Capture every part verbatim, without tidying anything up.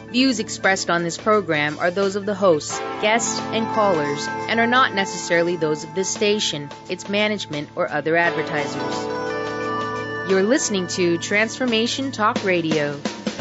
Views expressed on this program are those of the hosts, guests, and callers, and are not necessarily those of this station, its management, or other advertisers. You're listening to Transformation Talk Radio.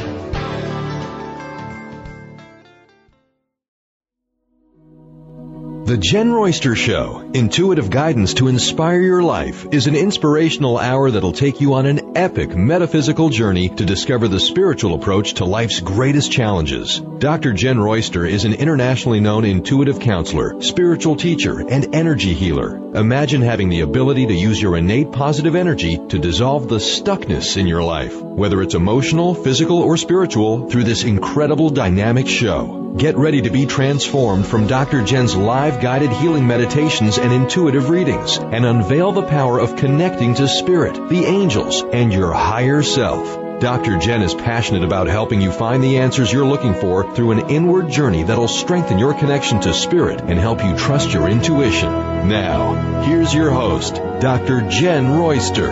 The Jen Royster Show, intuitive guidance to inspire your life, is an inspirational hour that'll take you on an epic metaphysical journey to discover the spiritual approach to life's greatest challenges. Doctor Jen Royster is an internationally known intuitive counselor, spiritual teacher, and energy healer. Imagine having the ability to use your innate positive energy to dissolve the stuckness in your life, whether it's emotional, physical, or spiritual, through this incredible dynamic show. Get ready to be transformed from Doctor Jen's live guided healing meditations and intuitive readings, and unveil the power of connecting to spirit, the angels, and your higher self. Doctor Jen is passionate about helping you find the answers you're looking for through an inward journey that'll strengthen your connection to spirit and help you trust your intuition. Now, here's your host, Doctor Jen Royster.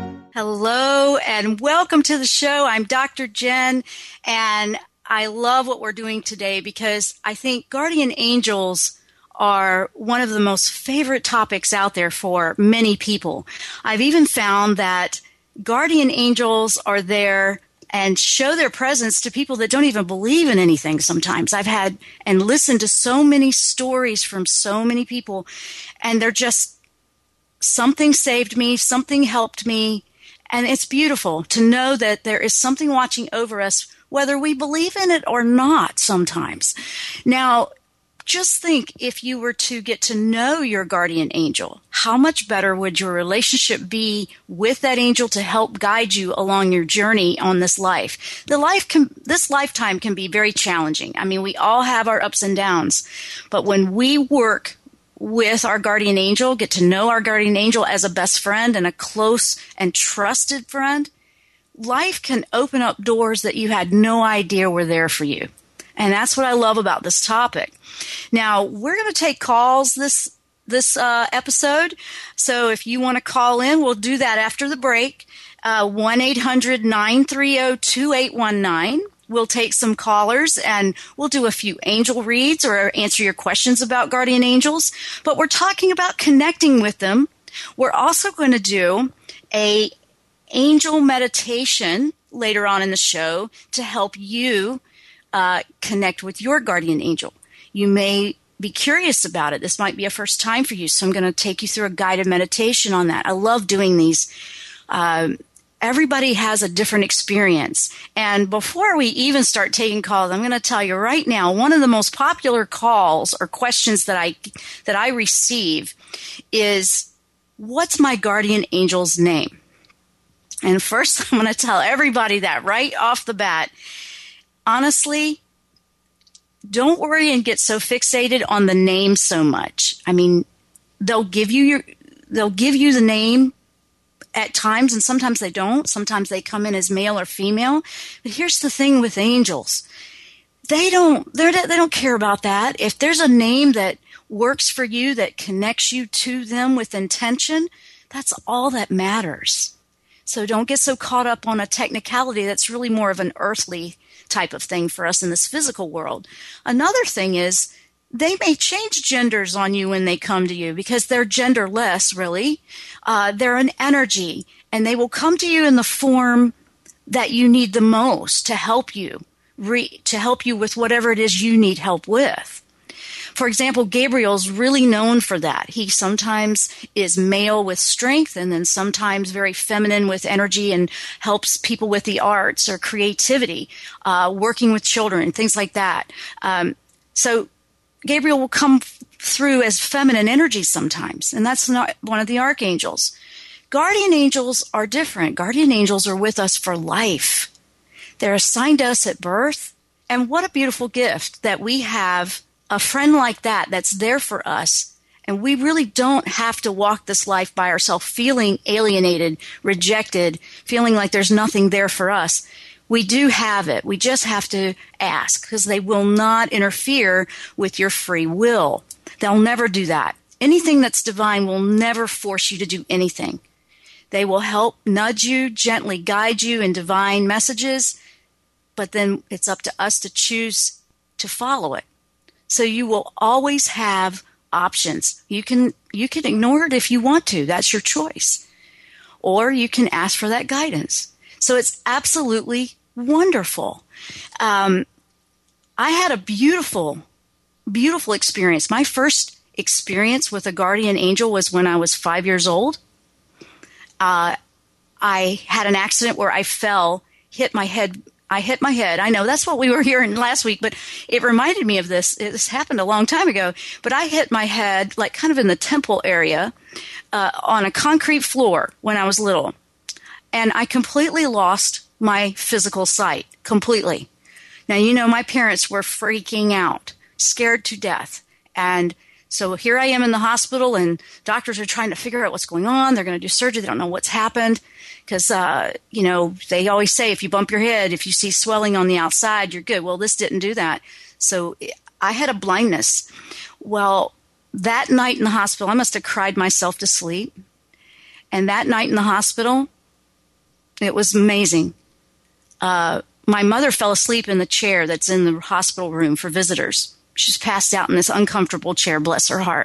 Hello, and welcome to the show. I'm Doctor Jen, and I love what we're doing today because I think guardian angels are one of the most favorite topics out there for many people. I've even found that guardian angels are there and show their presence to people that don't even believe in anything sometimes. I've had and listened to so many stories from so many people, and they're just, something saved me, something helped me, and it's beautiful to know that there is something watching over us, whether we believe in it or not sometimes. Now, just think if you were to get to know your guardian angel, how much better would your relationship be with that angel to help guide you along your journey on this life? The life can, this lifetime can be very challenging. I mean, we all have our ups and downs, but when we work with our guardian angel, get to know our guardian angel as a best friend and a close and trusted friend, life can open up doors that you had no idea were there for you. And that's what I love about this topic. Now, we're going to take calls this this uh, episode. So if you want to call in, we'll do that after the break. Uh, one eight hundred nine three zero two eight one nine. We'll take some callers and we'll do a few angel reads or answer your questions about guardian angels. But we're talking about connecting with them. We're also going to do a angel meditation later on in the show to help you uh, connect with your guardian angel. You may be curious about it. This might be a first time for you, so I'm going to take you through a guided meditation on that. I love doing these. Um, everybody has a different experience. And before we even start taking calls, I'm going to tell you right now, one of the most popular calls or questions that I that I receive is, what's my guardian angel's name? And first, I'm going to tell everybody that right off the bat. Honestly, don't worry and get so fixated on the name so much. I mean, they'll give you your, they'll give you the name at times, and sometimes they don't. Sometimes they come in as male or female. But here's the thing with angels: they don't, they're, they don't care about that. If there's a name that works for you, that connects you to them with intention, that's all that matters. So don't get so caught up on a technicality that's really more of an earthly type of thing for us in this physical world. Another thing is they may change genders on you when they come to you because they're genderless, really. Uh, they're an energy, and they will come to you in the form that you need the most to help you, re- to help you with whatever it is you need help with. For example, Gabriel's really known for that. He sometimes is male with strength and then sometimes very feminine with energy and helps people with the arts or creativity, uh, working with children, things like that. Um, so Gabriel will come through as feminine energy sometimes, and that's not one of the archangels. Guardian angels are different. Guardian angels are with us for life. They're assigned to us at birth, and what a beautiful gift that we have a friend like that that's there for us, and we really don't have to walk this life by ourselves feeling alienated, rejected, feeling like there's nothing there for us. We do have it. We just have to ask, because they will not interfere with your free will. They'll never do that. Anything that's divine will never force you to do anything. They will help nudge you, gently guide you in divine messages, but then it's up to us to choose to follow it. So you will always have options. You can you can ignore it if you want to. That's your choice. Or you can ask for that guidance. So it's absolutely wonderful. Um, I had a beautiful, beautiful experience. My first experience with a guardian angel was when I was five years old. Uh, I had an accident where I fell, hit my head. I hit my head. I know that's what we were hearing last week, but it reminded me of this. This happened a long time ago, but I hit my head like kind of in the temple area uh, on a concrete floor when I was little. And I completely lost my physical sight, completely. Now, you know, my parents were freaking out, scared to death. And so here I am in the hospital, and doctors are trying to figure out what's going on. They're going to do surgery. They don't know what's happened because, uh, you know, they always say if you bump your head, if you see swelling on the outside, you're good. Well, this didn't do that. So I had a blindness. Well, that night in the hospital, I must have cried myself to sleep. And that night in the hospital, it was amazing. Uh, my mother fell asleep in the chair that's in the hospital room for visitors. She's passed out in this uncomfortable chair, bless her heart.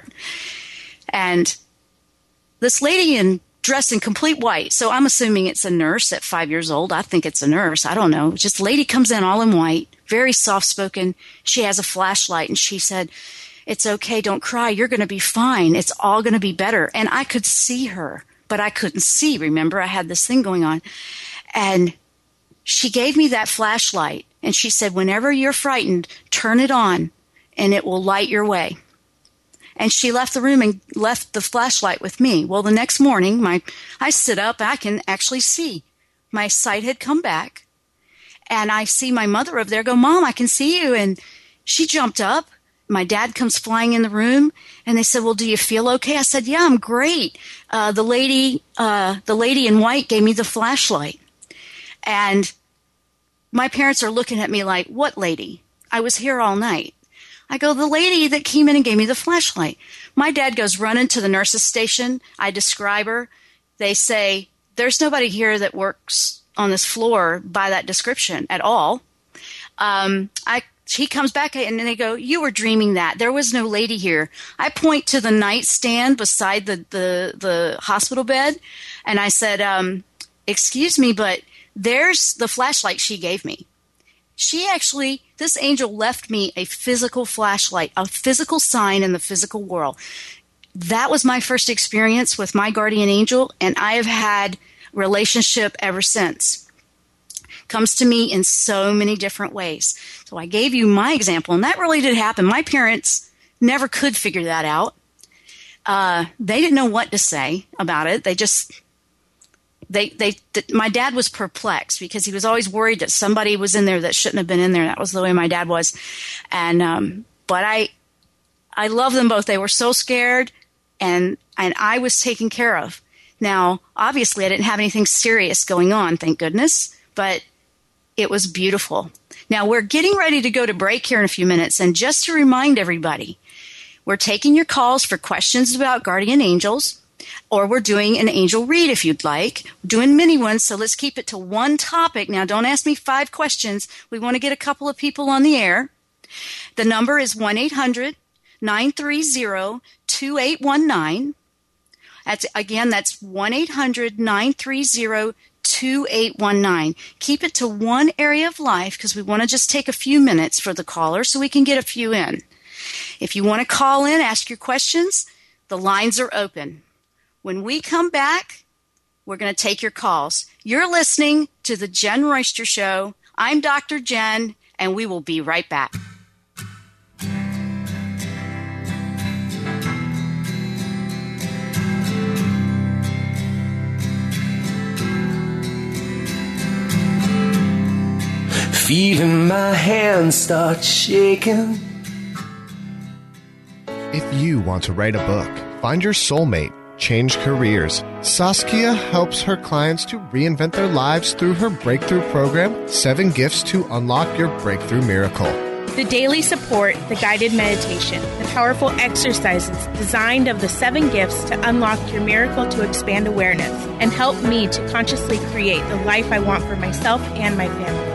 And this lady in dressed in complete white, so I'm assuming it's a nurse at five years old. I think it's a nurse. I don't know. Just a lady comes in all in white, very soft-spoken. She has a flashlight, and she said, "It's okay. Don't cry. You're going to be fine. It's all going to be better." And I could see her, but I couldn't see. Remember, I had this thing going on. And she gave me that flashlight, and she said, "Whenever you're frightened, turn it on, and it will light your way." And she left the room and left the flashlight with me. Well, the next morning, my I sit up. I can actually see. My sight had come back. And I see my mother over there go, "Mom, I can see you." And she jumped up. My dad comes flying in the room. And they said, "Well, do you feel okay?" I said, "Yeah, I'm great. Uh, the lady, uh, the lady in white gave me the flashlight." And my parents are looking at me like, "What lady? I was here all night." I go, "The lady that came in and gave me the flashlight." My dad goes running to the nurse's station. I describe her. They say, "There's nobody here that works on this floor by that description at all." Um, I he comes back and they go, "You were dreaming that. There was no lady here." I point to the nightstand beside the, the, the hospital bed, and I said, um, "Excuse me, but there's the flashlight she gave me." She actually, this angel left me a physical flashlight, a physical sign in the physical world. That was my first experience with my guardian angel, and I have had relationship ever since. Comes to me in so many different ways. So I gave you my example, and that really did happen. My parents never could figure that out. Uh, they didn't know what to say about it. They just... They, they, th- my dad was perplexed because he was always worried that somebody was in there that shouldn't have been in there. That was the way my dad was. And, um, but I, I love them both. They were so scared, and, and I was taken care of. Now, obviously I didn't have anything serious going on, thank goodness, but it was beautiful. Now we're getting ready to go to break here in a few minutes. And just to remind everybody, we're taking your calls for questions about guardian angels. Or we're doing an angel read if you'd like. We're doing mini ones, so let's keep it to one topic. Now, don't ask me five questions. We want to get a couple of people on the air. The number is one eight hundred nine three zero two eight one nine. That's, again, that's one eight hundred nine three zero two eight one nine. Keep it to one area of life because we want to just take a few minutes for the caller so we can get a few in. If you want to call in, ask your questions, the lines are open. When we come back, we're going to take your calls. You're listening to the Jen Royster Show. I'm Doctor Jen, and we will be right back. Feeling my hands start shaking. If you want to write a book, find your soulmate, change careers, Saskia helps her clients to reinvent their lives through her breakthrough program, Seven Gifts to Unlock Your Breakthrough Miracle. The daily support, the guided meditation, the powerful exercises designed of the seven gifts to unlock your miracle to expand awareness and help me to consciously create the life I want for myself and my family.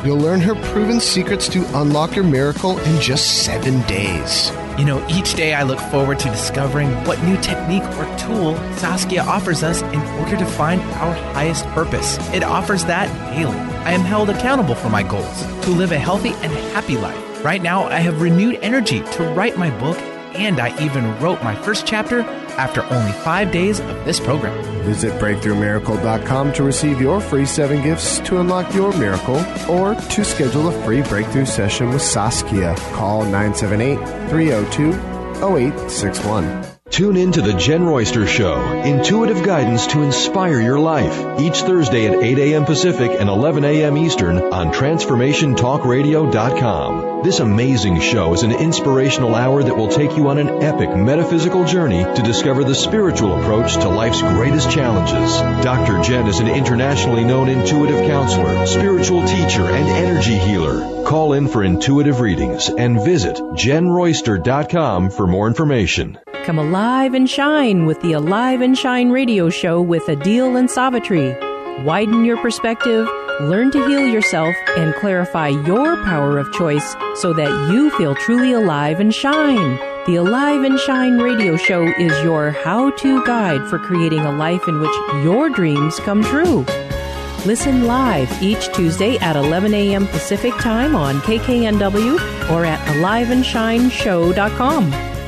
You'll learn her proven secrets to unlock your miracle in just seven days. You know, each day I look forward to discovering what new technique or tool Saskia offers us in order to find our highest purpose. It offers that daily. I am held accountable for my goals to live a healthy and happy life. Right now, I have renewed energy to write my book, and I even wrote my first chapter after only five days of this program. Visit breakthrough miracle dot com to receive your free seven gifts to unlock your miracle or to schedule a free breakthrough session with Saskia. Call nine seven eight, three oh two, oh eight six one. Tune in to The Jen Royster Show, intuitive guidance to inspire your life, each Thursday at eight a.m. Pacific and eleven a.m. Eastern on transformation talk radio dot com. This amazing show is an inspirational hour that will take you on an epic metaphysical journey to discover the spiritual approach to life's greatest challenges. Doctor Jen is an internationally known intuitive counselor, spiritual teacher, and energy healer. Call in for intuitive readings and visit jen royster dot com for more information. Come alive and shine with the Alive and Shine radio show with Adil and Savitri. Widen your perspective, learn to heal yourself, and clarify your power of choice so that you feel truly alive and shine. The Alive and Shine radio show is your how-to guide for creating a life in which your dreams come true. Listen live each Tuesday at eleven a.m. Pacific Time on K K N W or at alive and shine show dot com.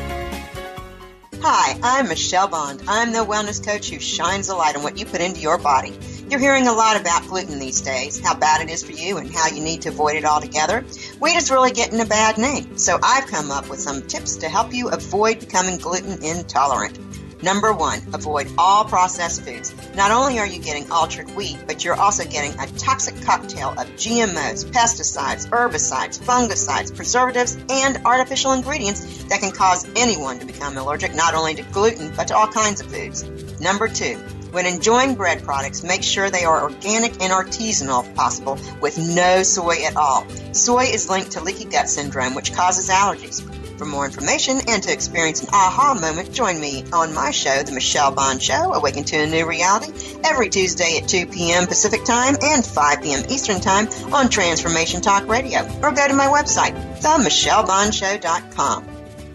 Hi, I'm Michelle Bond. I'm the wellness coach who shines a light on what you put into your body. You're hearing a lot about gluten these days, how bad it is for you and how you need to avoid it altogether. Wheat is really getting a bad name, so I've come up with some tips to help you avoid becoming gluten intolerant. Number one, avoid all processed foods. Not only are you getting altered wheat, but you're also getting a toxic cocktail of G M Os, pesticides, herbicides, fungicides, preservatives, and artificial ingredients that can cause anyone to become allergic not only to gluten, but to all kinds of foods. Number two, when enjoying bread products, make sure they are organic and artisanal if possible, with no soy at all. Soy is linked to leaky gut syndrome, which causes allergies. For more information and to experience an aha moment, join me on my show, The Michelle Bond Show, Awaken to a New Reality, every Tuesday at two p.m. Pacific Time and five p.m. Eastern Time on Transformation Talk Radio. Or go to my website, the michelle bond show dot com.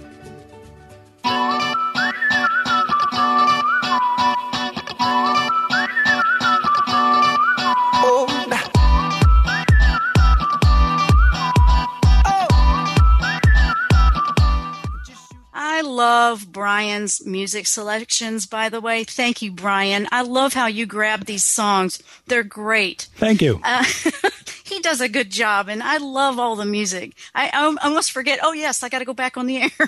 I love Brian's music selections, by the way. Thank you, Brian. I love how you grab these songs. They're great. Thank you. Uh, he does a good job, and I love all the music. I, I almost forget, oh, yes, I got to go back on the air.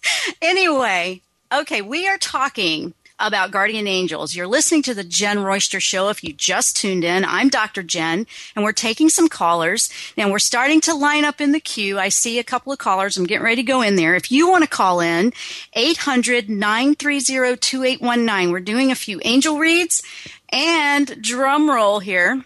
Anyway, okay, we are talking about guardian angels. You're listening to the Jen Royster Show. If you just tuned in, I'm Doctor Jen, and we're taking some callers. Now, we're starting to line up in the queue. I see a couple of callers. I'm getting ready to go in there. If you want to call in, eight hundred, nine three zero, two eight one nine. We're doing a few angel reads, and drum roll here,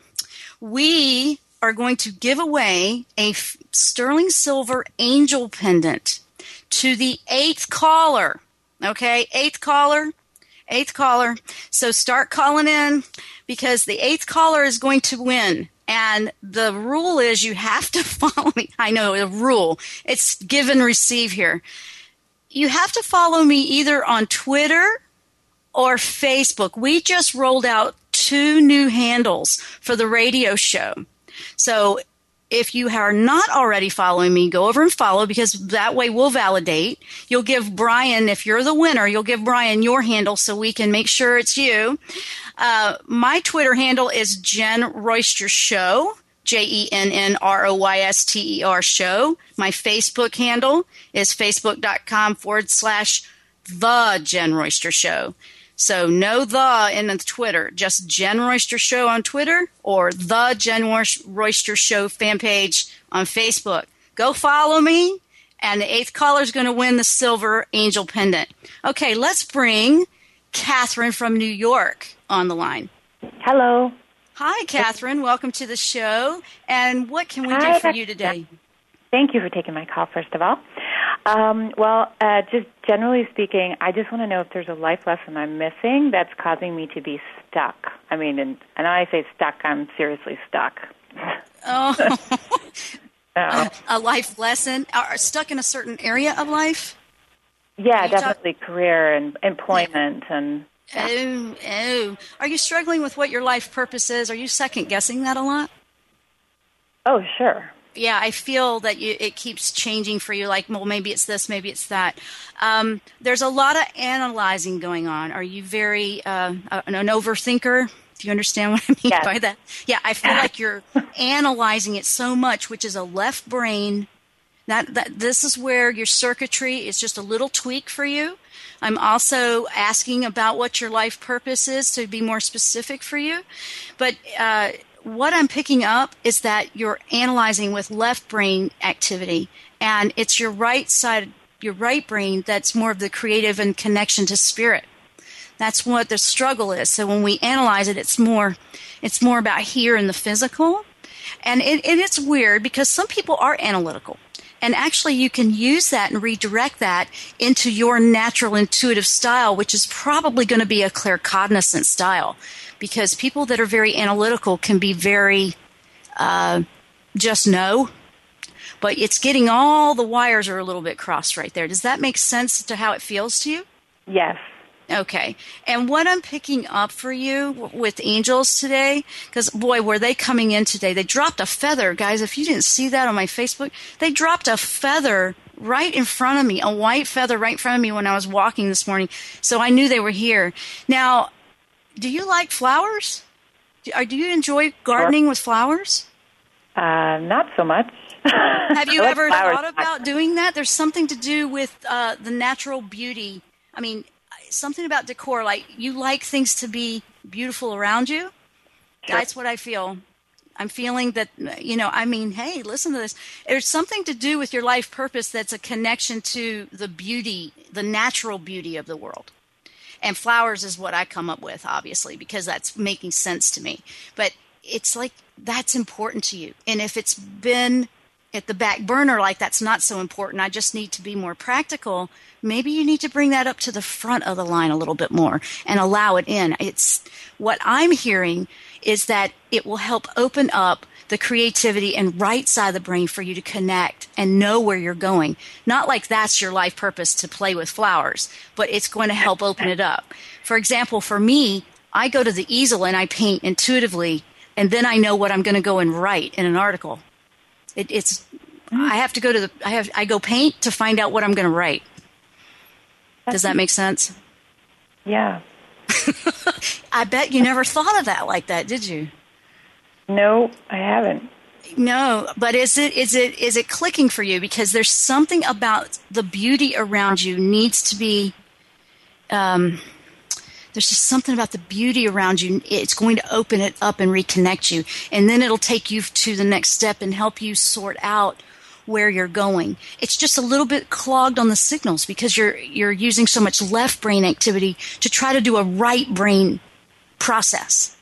we are going to give away a sterling silver angel pendant to the eighth caller. Okay, eighth caller. Eighth caller. So start calling in because the eighth caller is going to win. And the rule is you have to follow me. I know a rule. It's give and receive here. You have to follow me either on Twitter or Facebook. We just rolled out two new handles for the radio show. So if you are not already following me, go over and follow because that way we'll validate. You'll give Brian, if you're the winner, you'll give Brian your handle so we can make sure it's you. Uh, my Twitter handle is Jen Royster Show, J E N N R O Y S T E R Show. My Facebook handle is facebook.com forward slash The Jen Royster Show. So no the in the Twitter, just Jen Royster Show on Twitter or the Jen Royster Show fan page on Facebook. Go follow me, and the eighth caller is going to win the silver angel pendant. Okay, let's bring Catherine from New York on the line. Hello. Hi, Catherine. Welcome to the show. And what can we Hi, do for you today? Thank you for taking my call, first of all. Um, well, uh, just generally speaking, I just want to know if there's a life lesson I'm missing that's causing me to be stuck. I mean, and, and when I say stuck, I'm seriously stuck. Oh, no. a, a life lesson? Are stuck in a certain area of life? Yeah, definitely talk- career and employment and. Yeah. Oh, oh. Are you struggling with what your life purpose is? Are you second guessing that a lot? Oh, sure. Yeah, I feel that you, it keeps changing for you, like, well, maybe it's this, maybe it's that. Um, there's a lot of analyzing going on. Are you very uh, an overthinker? Do you understand what I mean yes. by that? Yeah, I feel like you're analyzing it so much, which is a left brain. That, that this is where your circuitry is just a little tweak for you. I'm also asking about what your life purpose is to be more specific for you. But uh, what I'm picking up is that you're analyzing with left brain activity, and it's your right side, your right brain, that's more of the creative and connection to spirit. That's what the struggle is. So when we analyze it, it's more, it's more about here in the physical. And it, and it's weird because some people are analytical. And actually, you can use that and redirect that into your natural intuitive style, which is probably going to be a claircognizant style, because people that are very analytical can be very uh, just know. But it's getting all the wires are a little bit crossed right there. Does that make sense to how it feels to you? Yes. Okay. And what I'm picking up for you w- with angels today, because, boy, were they coming in today. They dropped a feather. Guys, if you didn't see that on my Facebook, they dropped a feather right in front of me, a white feather right in front of me when I was walking this morning. So I knew they were here. Now, do you like flowers? Do, or do you enjoy gardening sure. with flowers? Uh, not so much. Have you like ever flowers. thought about doing that? There's something to do with uh, the natural beauty. I mean, something about decor, like you like things to be beautiful around you. Sure. That's what I feel. I'm feeling that, you know, I mean, hey, listen to this. There's something to do with your life purpose that's a connection to the beauty, the natural beauty of the world. And flowers is what I come up with, obviously, because that's making sense to me. But it's like that's important to you. And if it's been at the back burner, like that's not so important, I just need to be more practical, maybe you need to bring that up to the front of the line a little bit more and allow it in. It's what I'm hearing is that it will help open up the creativity and right side of the brain for you to connect and know where you're going. Not like that's your life purpose to play with flowers, but it's going to help open it up. For example, for me, I go to the easel and I paint intuitively, and then I know what I'm going to go and write in an article. It, it's I have to go to the I have I go paint to find out what I'm going to write. Does that make sense? Yeah. I bet you never thought of that like that, did you? No, I haven't. No, but is it is it is it clicking for you? Because there's something about the beauty around you needs to be. Um, there's just something about the beauty around you. It's going to open it up and reconnect you, and then it'll take you to the next step and help you sort out where you're going. It's just a little bit clogged on the signals because you're you're using so much left brain activity to try to do a right brain process.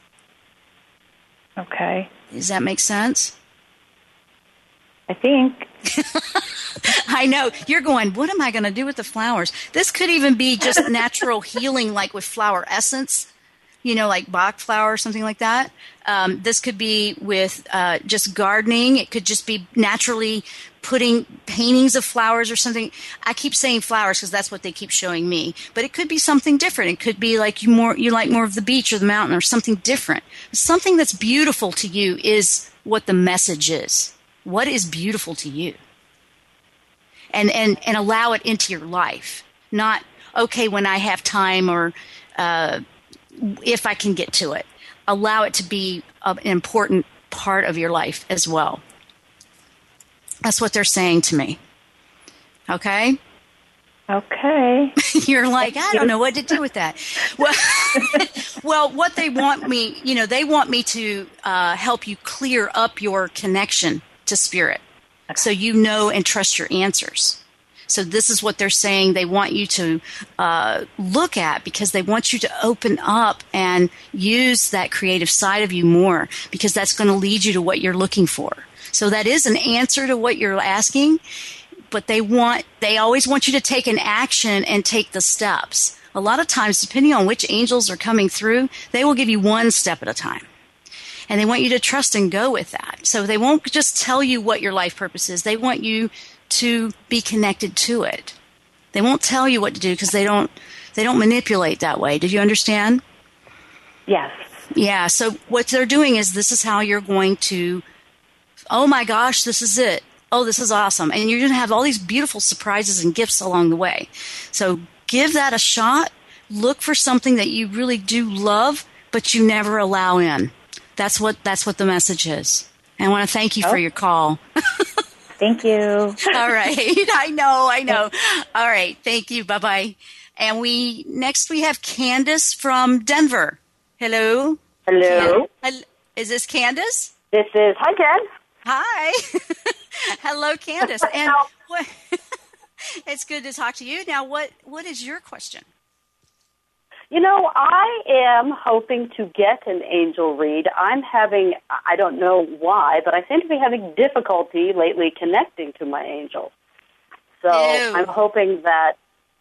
Okay. Does that make sense? I think. I know. You're going, what am I going to do with the flowers? This could even be just natural healing, like with flower essence, you know, like Bach flower or something like that. Um, this could be with uh, just gardening. It could just be naturally putting paintings of flowers or something. I keep saying flowers because that's what they keep showing me. But it could be something different. It could be like you more you like more of the beach or the mountain or something different. Something that's beautiful to you is what the message is. What is beautiful to you? And and and allow it into your life. Not, okay, when I have time or uh, if I can get to it. Allow it to be an important part of your life as well. That's what they're saying to me. Okay? Okay. You're like, I don't know what to do with that. Well, well, what they want me, you know, they want me to uh, help you clear up your connection to spirit so you know and trust your answers. So this is what they're saying they want you to uh, look at, because they want you to open up and use that creative side of you more, because that's going to lead you to what you're looking for. So that is an answer to what you're asking, but they want they always want you to take an action and take the steps. A lot of times, depending on which angels are coming through, they will give you one step at a time. And they want you to trust and go with that. So they won't just tell you what your life purpose is. They want you to be connected to it. They won't tell you what to do because they don't they don't manipulate that way. Did you understand? Yes. Yeah. So what they're doing is this is how you're going to, oh my gosh, this is it. Oh, this is awesome. And you're going to have all these beautiful surprises and gifts along the way. So give that a shot. Look for something that you really do love, but you never allow in. That's what that's what the message is. And I want to thank you oh. for your call. Thank you. All right. I know, I know. All right. Thank you. Bye-bye. And we next we have Candace from Denver. Hello. Hello. Can, is this Candace? This is. Hi, Jen. Hi. Hello, Candace. And what, it's good to talk to you. Now, what what is your question? You know, I am hoping to get an angel read. I'm having, I don't know why, but I seem to be having difficulty lately connecting to my angels. So Ew. I'm hoping that,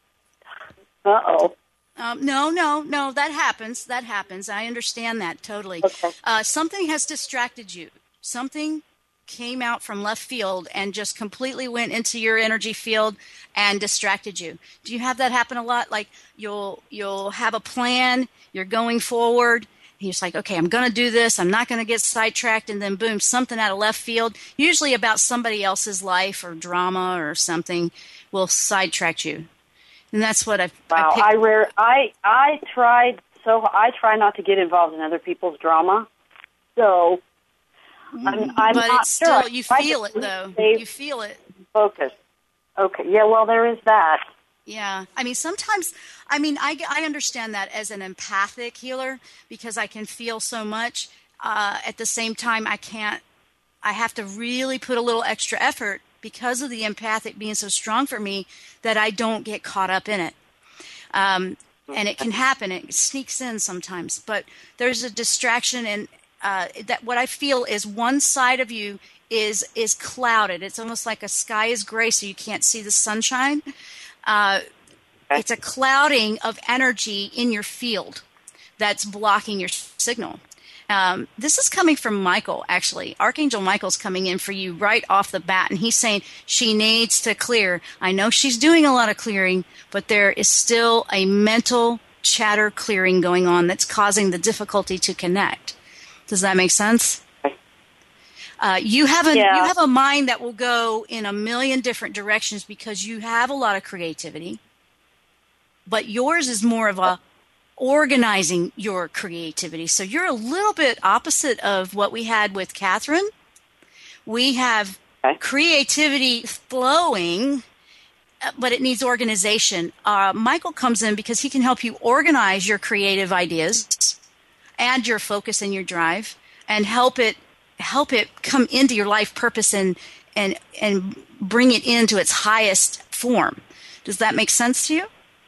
uh-oh. Um, no, no, no, that happens. That happens. I understand that totally. Okay. Uh, something has distracted you. Something came out from left field and just completely went into your energy field and distracted you. Do you have that happen a lot? Like you'll you'll have a plan, you're going forward, and you're just like, okay, I'm going to do this, I'm not going to get sidetracked, and then boom, something out of left field, usually about somebody else's life or drama or something, will sidetrack you. And that's what I've Wow, I, I rare I I tried so I try not to get involved in other people's drama. So I'm, I'm but not it's sure. still, you feel it, though. You feel it. Focus. Okay. Yeah, well, there is that. Yeah. I mean, sometimes, I mean, I, I understand that as an empathic healer because I can feel so much. Uh, at the same time, I can't, I have to really put a little extra effort because of the empathic being so strong for me that I don't get caught up in it. Um, and it can happen. It sneaks in sometimes. But there's a distraction and Uh, that what I feel is one side of you is is clouded. It's almost like a sky is gray, so you can't see the sunshine. Uh, it's a clouding of energy in your field that's blocking your signal. Um, this is coming from Michael, actually. Archangel Michael's coming in for you right off the bat, and he's saying she needs to clear. I know she's doing a lot of clearing, but there is still a mental chatter clearing going on that's causing the difficulty to connect. Does that make sense? Uh, you have a yeah. you have a mind that will go in a million different directions because you have a lot of creativity. But yours is more of a organizing your creativity. So you're a little bit opposite of what we had with Catherine. We have okay. creativity flowing, but it needs organization. Uh, Michael comes in because he can help you organize your creative ideas and your focus and your drive, and help it help it come into your life purpose and and and bring it into its highest form. Does that make sense to you?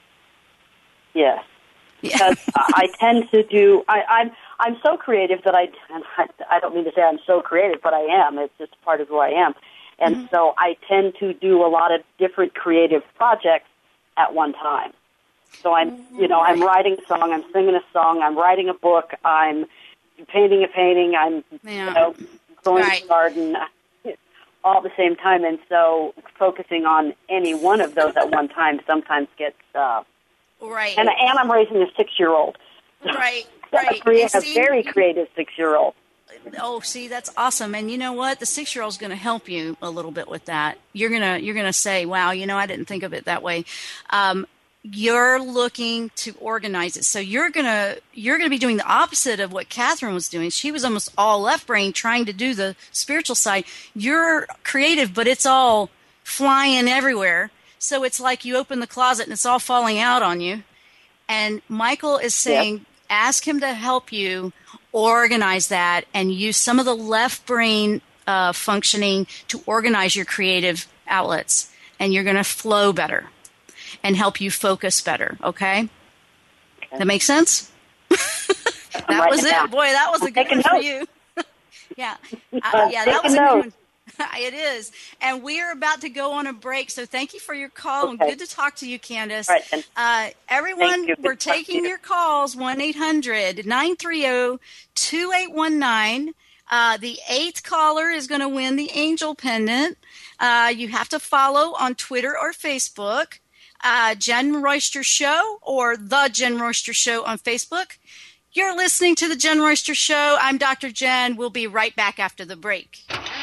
Yes. Yeah. Because I tend to do. I, I'm I'm so creative that I, and I I don't mean to say I'm so creative, but I am. It's just part of who I am, and mm-hmm. so I tend to do a lot of different creative projects at one time. So I'm, you know, I'm writing a song, I'm singing a song, I'm writing a book, I'm painting a painting, I'm, yeah. you know, growing right. a garden, all at the same time. And so focusing on any one of those at one time sometimes gets, uh, right. And, and I'm raising a six-year-old. Right, right. A, a very creative six-year-old. Oh, see, that's awesome. And you know what? The six-year-old is going to help you a little bit with that. You're gonna, you're gonna say, "Wow, you know, I didn't think of it that way." Um, You're looking to organize it. So you're going to you're going to be doing the opposite of what Catherine was doing. She was almost all left brain trying to do the spiritual side. You're creative, but it's all flying everywhere. So it's like you open the closet and it's all falling out on you. And Michael is saying, yep. ask him to help you organize that and use some of the left brain uh, functioning to organize your creative outlets. And you're going to flow better and help you focus better, okay? okay. That makes sense? That was it. Down. Boy, that was a good one for you. yeah. Uh, yeah, that was a good one. It is. And we're about to go on a break, so thank you for your call. Okay. And good to talk to you, Candace. All right, uh, everyone, we're taking your calls, one eight hundred nine three zero two eight one nine. Uh, the eighth caller is going to win the angel pendant. Uh, you have to follow on Twitter or Facebook, uh, Jen Royster Show or The Jen Royster Show on Facebook. You're listening to The Jen Royster Show. I'm Doctor Jen. We'll be right back after the break.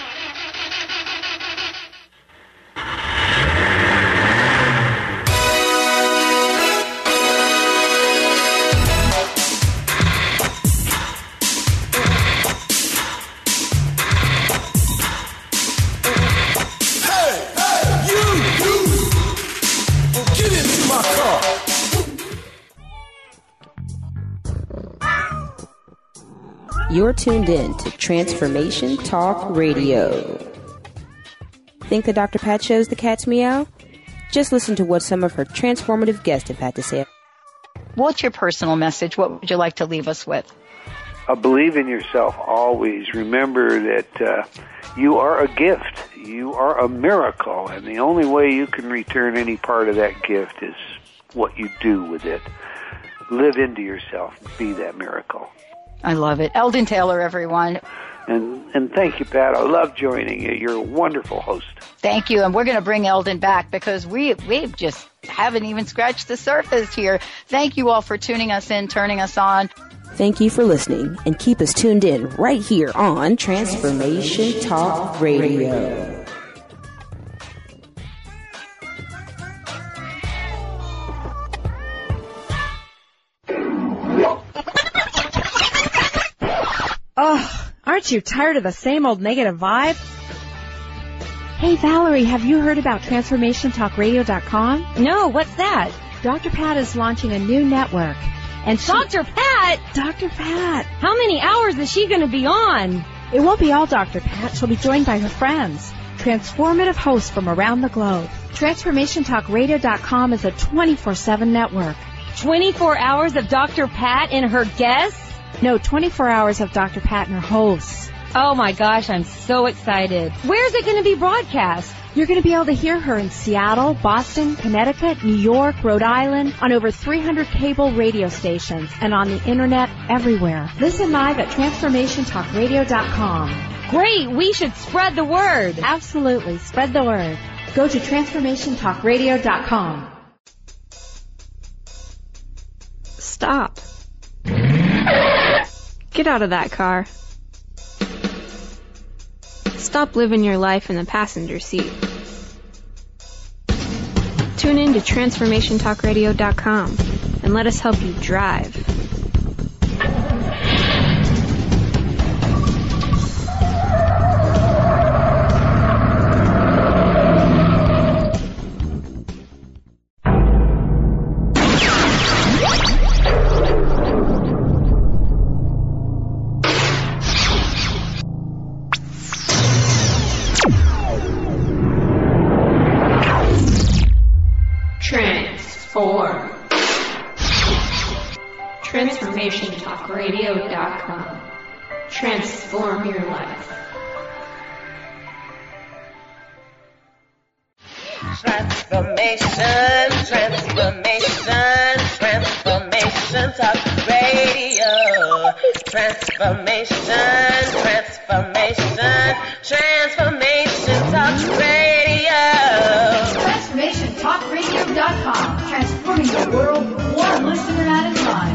You're tuned in to Transformation Talk Radio. Think the Doctor Pat show's the cat's meow? Just listen to what some of her transformative guests have had to say. What's your personal message? What would you like to leave us with? Uh, believe in yourself always. Remember that uh, you are a gift. You are a miracle, and the only way you can return any part of that gift is what you do with it. Live into yourself. Be that miracle. I love it. Eldon Taylor, everyone. And and thank you, Pat. I love joining you. You're a wonderful host. Thank you. And we're going to bring Eldon back because we we just haven't even scratched the surface here. Thank you all for tuning us in, turning us on. Thank you for listening, and keep us tuned in right here on Transformation Talk Radio. Oh, aren't you tired of the same old negative vibe? Hey, Valerie, have you heard about Transformation Talk Radio dot com? No, what's that? Doctor Pat is launching a new network. And she... Doctor Pat? Doctor Pat. How many hours is she going to be on? It won't be all Doctor Pat. She'll be joined by her friends, transformative hosts from around the globe. Transformation Talk Radio dot com is a twenty-four seven network. twenty-four hours of Doctor Pat and her guests? No, twenty-four hours of Doctor Pat and her hosts. Oh my gosh, I'm so excited. Where's it going to be broadcast? You're going to be able to hear her in Seattle, Boston, Connecticut, New York, Rhode Island, on over three hundred cable radio stations, and on the internet everywhere. Listen live at Transformation Talk Radio dot com. Great, we should spread the word. Absolutely, spread the word. Go to Transformation Talk Radio dot com. Stop. Get out of that car. Stop living your life in the passenger seat. Tune in to Transformation Talk Radio dot com and let us help you drive. Transform. Transformation Talk Radio dot com. Transform your life. Transformation, transformation, transformation talk radio. Transformation, transformation, transformation talk radio. Transformation Talk Radio dot com. Transforming the world one listener at a time.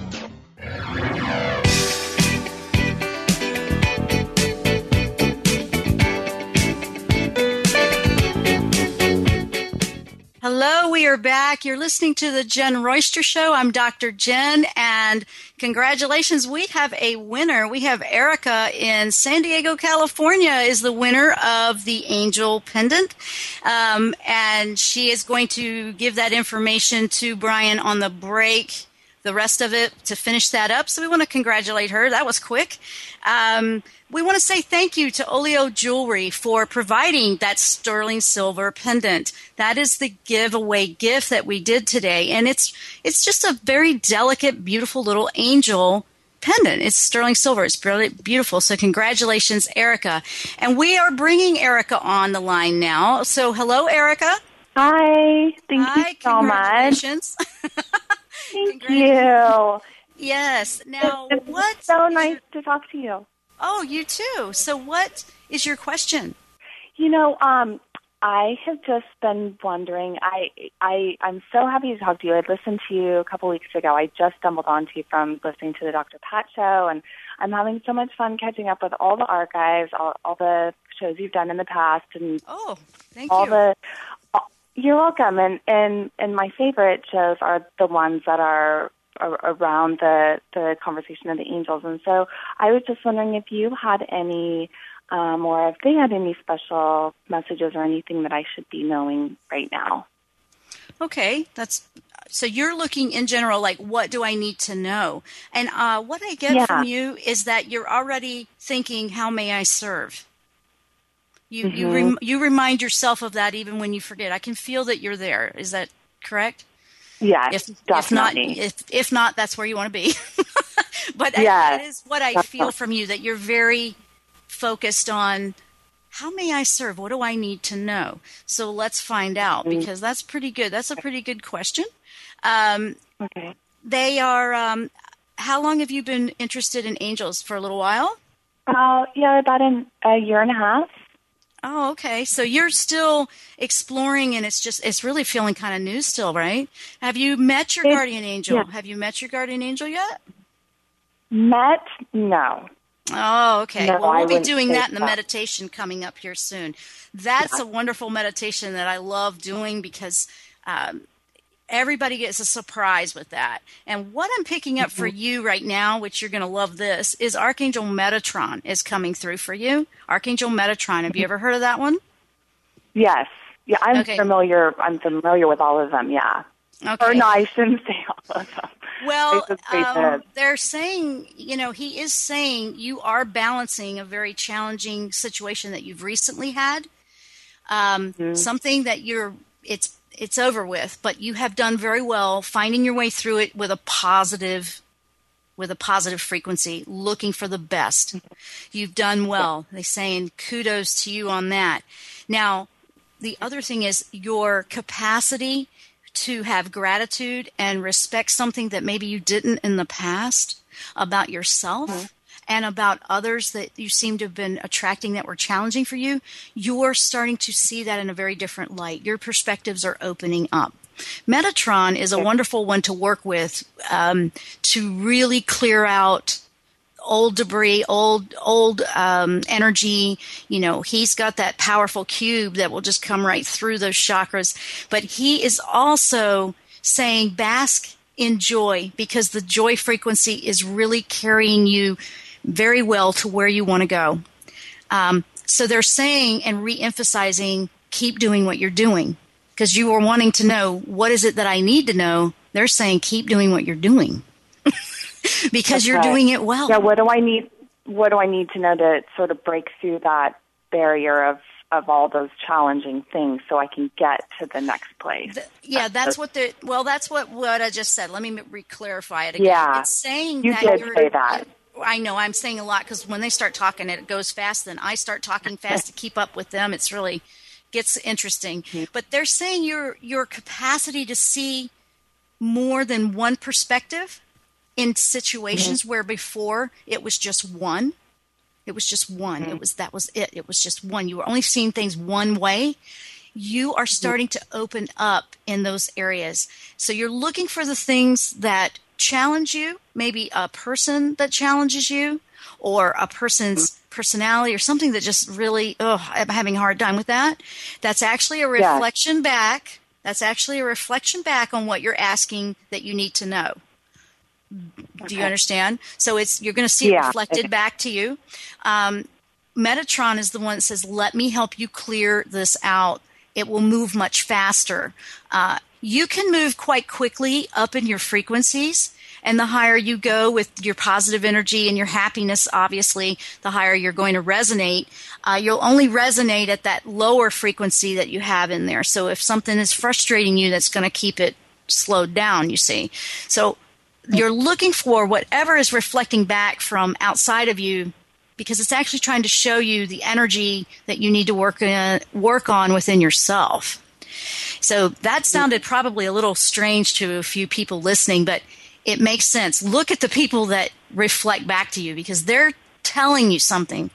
Hello, we are back. You're listening to the Jen Royster Show. I'm Doctor Jen, and congratulations, we have a winner. We have Erica in San Diego, California is the winner of the Angel Pendant, um, and she is going to give that information to Brian on the break, the rest of it, to finish that up. So we want to congratulate her. That was quick. Um, we want to say thank you to Oleo Jewelry for providing that sterling silver pendant. That is the giveaway gift that we did today. And it's it's just a very delicate, beautiful little angel pendant. It's sterling silver. It's really beautiful. So congratulations, Erica. And we are bringing Erica on the line now. So hello, Erica. Hi. Thank Hi, you so much. congratulations. Thank you. Yes. Now, it's what? So nice to talk to you. Oh, you too. So what is your question? You know, um, I have just been wondering. I, I, I'm so happy to talk to you. I listened to you a couple weeks ago. I just stumbled onto you from listening to the Doctor Pat Show, and I'm having so much fun catching up with all the archives, all, all the shows you've done in the past, and oh, thank all you. the. You're welcome. And, and and my favorite shows are the ones that are, are around the the conversation of the angels. And so I was just wondering if you had any. Um, or if they had any special messages or anything that I should be knowing right now. Okay, that's so you're looking in general, like what do I need to know? And uh, what I get Yeah. from you is that you're already thinking, how may I serve? You you Mhm. rem- you remind yourself of that even when you forget. I can feel that you're there. Is that correct? Yes, if, if not, definitely. if if not, that's where you want to be. But Yes, that is what I feel definitely. from you, that you're very focused on how may I serve? What do I need to know? So let's find out, because that's pretty good. That's a pretty good question. Um, okay. They are, um, how long have you been interested in angels? For a little while? Uh, yeah, about an, a year and a half. Oh, okay. So you're still exploring, and it's just, it's really feeling kind of new still, right? Have you met your It- guardian angel? yeah. Have you met your guardian angel yet? Met? No. Oh, okay. No, well, I we'll be wouldn't doing say that in the so. meditation coming up here soon. That's Yeah. a wonderful meditation that I love doing, because um, everybody gets a surprise with that. And what I'm picking up for Mhm. you right now, which you're going to love this, is Archangel Metatron is coming through for you. Archangel Metatron. Have you ever heard of that one? Yes. Yeah, I'm Okay. familiar. I'm familiar with all of them. Yeah. Okay. Or no, I shouldn't say all of them. Well, I just say um, that. they're saying, you know, he is saying you are balancing a very challenging situation that you've recently had. Um, Something that you're, it's, it's over with, but you have done very well finding your way through it with a positive, with a positive frequency, looking for the best. You've done well. They're saying kudos to you on that. Now, the other thing is your capacity to have gratitude and respect something that maybe you didn't in the past about yourself and about others that you seem to have been attracting that were challenging for you. You're starting to see that in a very different light. Your perspectives are opening up. Metatron is a wonderful one to work with um, to really clear out old debris, old old um, energy. You know, he's got that powerful cube that will just come right through those chakras. But he is also saying bask in joy, because the joy frequency is really carrying you very well to where you want to go. Um, so they're saying and re-emphasizing, keep doing what you're doing, because you were wanting to know, what is it that I need to know? They're saying, keep doing what you're doing. Because you're Okay. doing it well. Yeah. What do I need? What do I need to know to sort of break through that barrier of of all those challenging things, so I can get to the next place? Yeah, that's what the well. That's what what I just said. Let me re-clarify it again. Yeah. It's saying You that did you're, say that. I know I'm saying a lot, because when they start talking, it goes fast. Then I start talking fast to keep up with them. It's really gets interesting. But they're saying your your capacity to see more than one perspective in situations Mm-hmm. where before it was just one. It was just one. It was that was it. It was just one. You were only seeing things one way. You are starting to open up in those areas. So you're looking for the things that challenge you, maybe a person that challenges you, or a person's personality, or something that just really, oh, I'm having a hard time with that. That's actually a Yeah. reflection back. That's actually a reflection back on what you're asking that you need to know. Do you Okay. understand? So it's you're going to see it Yeah. reflected back to you. Um, Metatron is the one that says, let me help you clear this out. It will move much faster. Uh, you can move quite quickly up in your frequencies, and the higher you go with your positive energy and your happiness, obviously, the higher you're going to resonate. Uh, you'll only resonate at that lower frequency that you have in there. So if something is frustrating you, that's going to keep it slowed down, you see. So you're looking for whatever is reflecting back from outside of you, because it's actually trying to show you the energy that you need to work in, work on within yourself. So that sounded probably a little strange to a few people listening, but it makes sense. Look at the people that reflect back to you because they're telling you something.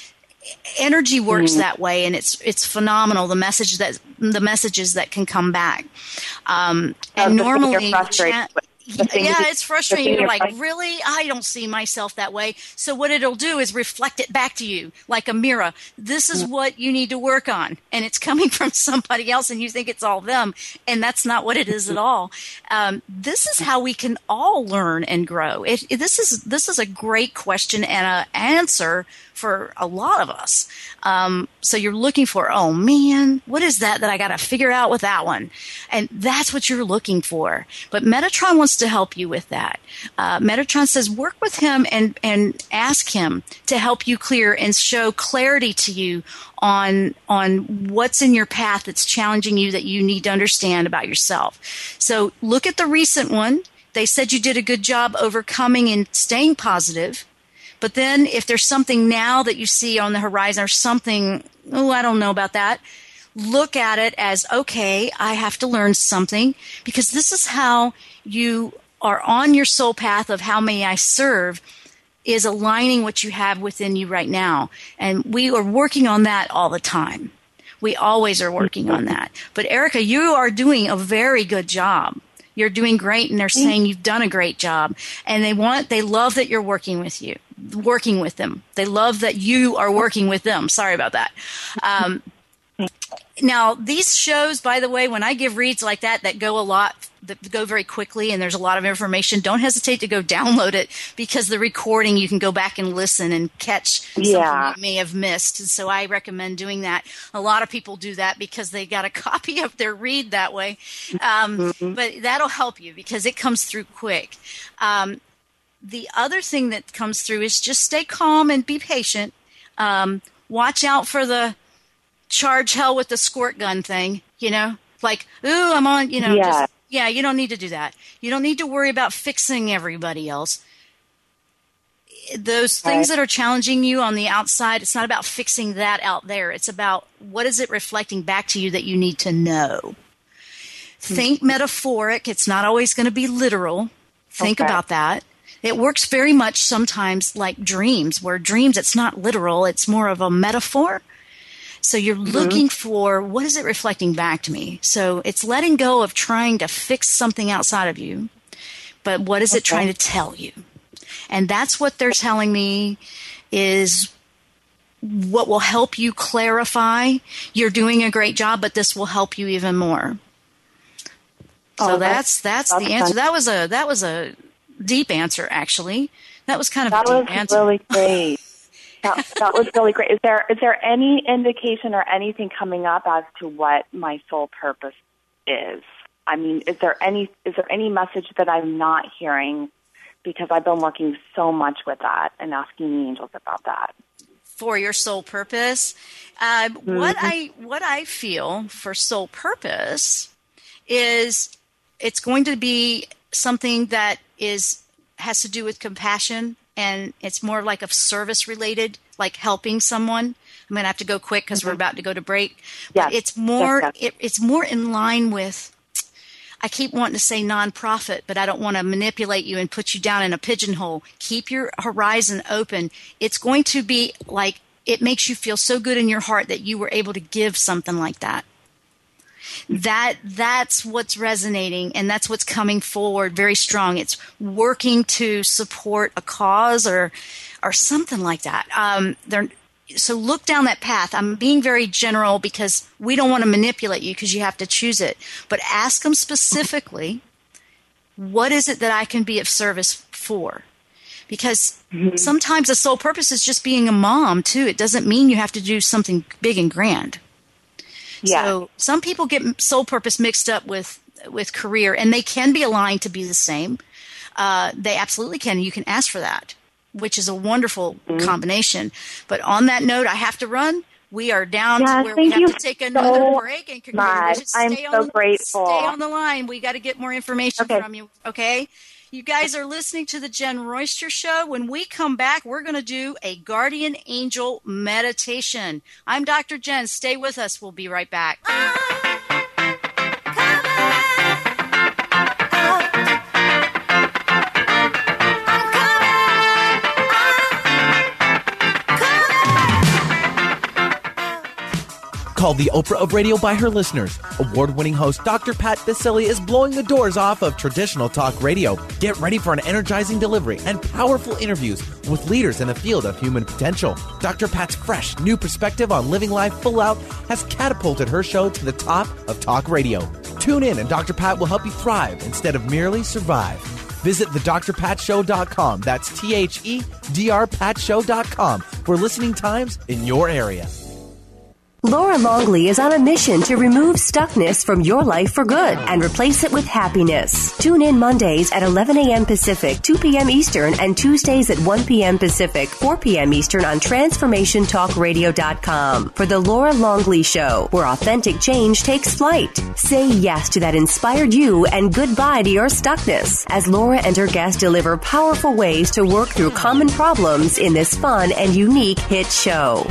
Energy works mm. that way, and it's it's phenomenal. The message that the messages that can come back, um, and oh, normally, cha- yeah, it's frustrating. You're like, really? I don't see myself that way. So what it'll do is reflect it back to you like a mirror. This is what you need to work on, and it's coming from somebody else, and you think it's all them, and that's not what it is at all. Um, this is how we can all learn and grow. It, it, this is this is a great question and an answer for a lot of us. Um, so you're looking for, oh man, what is that that I got to figure out with that one? And that's what you're looking for. But Metatron wants to help you with that. Uh, Metatron says work with him and, and ask him to help you clear and show clarity to you on on what's in your path that's challenging you that you need to understand about yourself. So look at the recent one. They said you did a good job overcoming and staying positive. But then if there's something now that you see on the horizon or something, oh, I don't know about that, look at it as, okay, I have to learn something because this is how you are on your soul path of how may I serve is aligning what you have within you right now. And we are working on that all the time. We always are working on that. But Erica, you are doing a very good job. You're doing great, and they're saying you've done a great job. And they want, they love that you're working with you, working with them. They love that you are working with them. Sorry about that. Um, now, these shows, by the way, when I give reads like that, that go a lot, that go very quickly, and there's a lot of information, don't hesitate to go download it because the recording, you can go back and listen and catch something yeah. you may have missed. And so I recommend doing that. A lot of people do that because they got a copy of their read that way. Um, mm-hmm. But that'll help you because it comes through quick. Um, the other thing that comes through is just stay calm and be patient. Um, watch out for the charge hell with the squirt gun thing, you know, like, ooh, I'm on, you know, yeah. just, yeah, you don't need to do that. You don't need to worry about fixing everybody else. Those things right. that are challenging you on the outside, it's not about fixing that out there. It's about what is it reflecting back to you that you need to know. Mm-hmm. Think metaphoric. It's not always going to be literal. Think okay. about that. It works very much sometimes like dreams, where dreams, it's not literal. It's more of a metaphor. So you're mm-hmm. looking for, what is it reflecting back to me? So it's letting go of trying to fix something outside of you, but what is okay. it trying to tell you? And that's what they're telling me is what will help you clarify. You're doing a great job, but this will help you even more. So oh, that's that's, that's the answer. Fun. That was a that was a deep answer, actually. That was kind of that a deep was answer. Really great. That, that was really great. Is there is there any indication or anything coming up as to what my soul purpose is? I mean, is there any is there any message that I'm not hearing? Because I've been working so much with that and asking the angels about that. For your soul purpose, uh, mm-hmm. what I what I feel for soul purpose is it's going to be something that is has to do with compassion. And it's more like a service related, like helping someone. I'm going to have to go quick because mm-hmm. we're about to go to break. Yes. But it's more, yes, yes. It, it's more in line with, I keep wanting to say nonprofit, but I don't want to manipulate you and put you down in a pigeonhole. Keep your horizon open. It's going to be like, it makes you feel so good in your heart that you were able to give something like that. That that's what's resonating, and that's what's coming forward very strong. It's working to support a cause or or something like that. Um, they're, so look down that path. I'm being very general because we don't want to manipulate you because you have to choose it. But ask them specifically, what is it that I can be of service for? Because mm-hmm. sometimes the sole purpose is just being a mom, too. It doesn't mean you have to do something big and grand. Yeah. So some people get soul purpose mixed up with, with career, and they can be aligned to be the same. Uh, they absolutely can. You can ask for that, which is a wonderful mm-hmm. combination. But on that note, I have to run. We are down yeah, to where we have to take another so break. And congratulations. I'm stay so on the, grateful. Stay on the line. We got to get more information okay. from you. Okay. You guys are listening to the Jen Royster Show. When we come back, we're going to do a guardian angel meditation. I'm Doctor Jen. Stay with us. We'll be right back. Called the Oprah of radio by her listeners, award-winning host Doctor Pat Baccili is blowing the doors off of traditional talk radio. Get ready for an energizing delivery and powerful interviews with leaders in the field of human potential. Doctor Pat's fresh, new perspective on living life full out has catapulted her show to the top of talk radio. Tune in and Doctor Pat will help you thrive instead of merely survive. Visit the dr pat show dot com. That's T H E D R pat show dot com for listening times in your area. Laura Longley is on a mission to remove stuckness from your life for good and replace it with happiness. Tune in Mondays at eleven a.m. Pacific, two p.m. Eastern, and Tuesdays at one p.m. Pacific, four p.m. Eastern on transformation talk radio dot com for The Laura Longley Show, where authentic change takes flight. Say yes to that inspired you and goodbye to your stuckness as Laura and her guests deliver powerful ways to work through common problems in this fun and unique hit show.